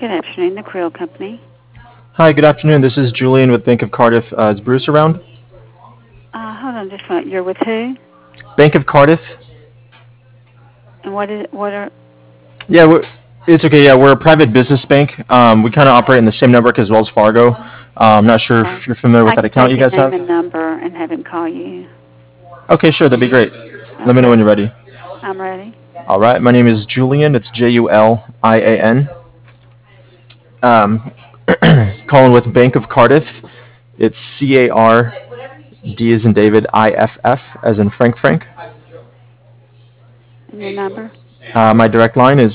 Good afternoon, the Creel Company. Hi, good afternoon. This is Julian with Bank of Cardiff. Is Bruce around? Hold on just a moment. You're with who? Bank of Cardiff? And what are, Yeah, it's okay. Yeah, we're a private business bank. We kind of operate in the same network as Wells Fargo. I'm not sure okay. if you're familiar with I that can account take you your guys name have. and number and have him call you. Okay, sure, that'd be great. Let me know when Okay, you're ready. I'm ready. All right, my name is Julian. It's Julian. Um, calling with Bank of Cardiff. It's CARD as in David, IFF as in Frank. And your number? My direct line is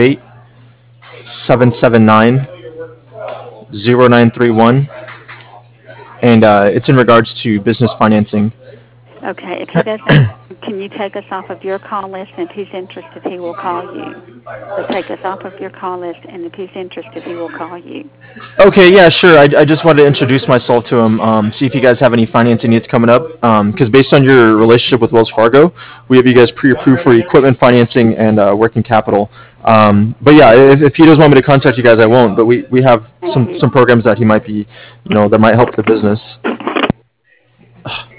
858-779 0931, and it's in regards to business financing. Okay, if he doesn't, can you take us off of your call list? And if he's interested, he will call you. So take us off of your call list, and if he's interested, he will call you. Okay, yeah, sure. I just wanted to introduce myself to him, see if you guys have any financing needs coming up. Because based on your relationship with Wells Fargo, we have you guys pre-approved for equipment financing and working capital. But yeah, if he does want me to contact you guys, I won't. But we have Thank you. some programs that he might be, that might help the business.